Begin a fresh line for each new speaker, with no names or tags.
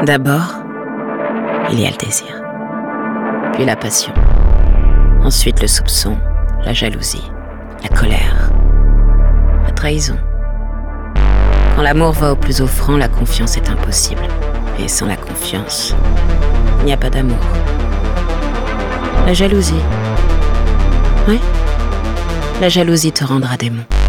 D'abord, il y a le désir, puis la passion, ensuite le soupçon, la jalousie, la colère, la trahison. Quand l'amour va au plus offrant, la confiance est impossible. Et sans la confiance, il n'y a pas d'amour. La jalousie. Oui, la jalousie te rendra démon.